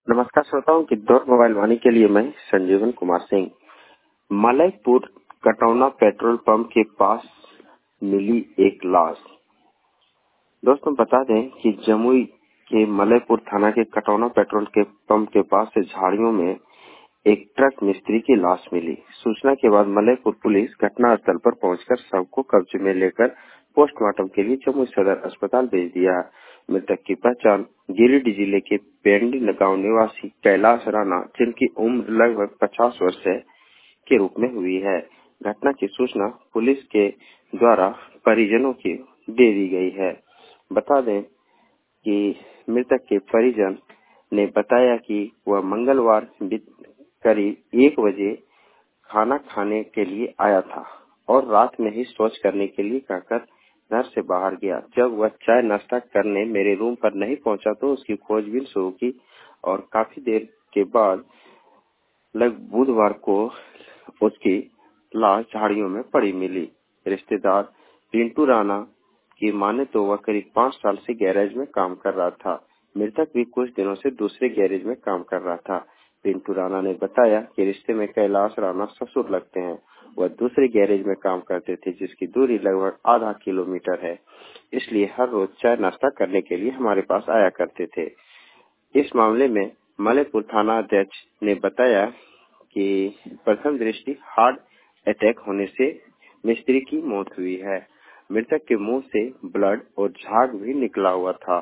नमस्कार श्रोताओं की दौर मोबाइल वाणी के लिए मैं संजीवन कुमार सिंह। मलयपुर कटौना पेट्रोल पंप के पास मिली एक लाश। दोस्तों बता दें कि जमुई के मलयपुर थाना के कटौना पेट्रोल के पंप के पास से झाड़ियों में एक ट्रक मिस्त्री की लाश मिली। सूचना के बाद मलयपुर पुलिस घटनास्थल पर पहुंचकर शव को कब्जे में लेकर पोस्टमार्टम के लिए जमुई सदर अस्पताल भेज दिया। मृतक की पहचान गिरिडीह जिले के पेंडी गांव निवासी कैलाश राणा, जिनकी उम्र लगभग 50 वर्ष है, के रूप में हुई है। घटना की सूचना पुलिस के द्वारा परिजनों की दे दी गई है। बता दें कि मृतक के परिजन ने बताया कि वह मंगलवार करीब 1 बजे खाना खाने के लिए आया था और रात में ही शौच करने के लिए कहकर घर से बाहर गया। जब वह चाय नाश्ता करने मेरे रूम पर नहीं पहुंचा तो उसकी खोजबीन शुरू की और काफी देर के बाद बुधवार को उसकी लाश झाड़ियों में पड़ी मिली। रिश्तेदार पिंटू राणा की माने तो वह करीब 5 साल से गैरेज में काम कर रहा था। मृतक भी कुछ दिनों से दूसरे गैरेज में काम कर रहा था। पिंटू राणा ने बताया कि रिश्ते में कैलाश राणा ससुर लगते हैं। वह दूसरे गैरेज में काम करते थे, जिसकी दूरी लगभग आधा किलोमीटर है, इसलिए हर रोज चाय नाश्ता करने के लिए हमारे पास आया करते थे। इस मामले में मलयपुर थाना अध्यक्ष ने बताया कि प्रथम दृष्टि हार्ट अटैक होने से मिस्त्री की मौत हुई है। मृतक के मुंह से ब्लड और झाग भी निकला हुआ था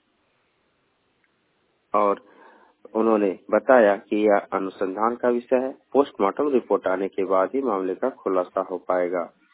और उन्होंने बताया कि यह अनुसंधान का विषय है। पोस्टमार्टम रिपोर्ट आने के बाद ही मामले का खुलासा हो पाएगा।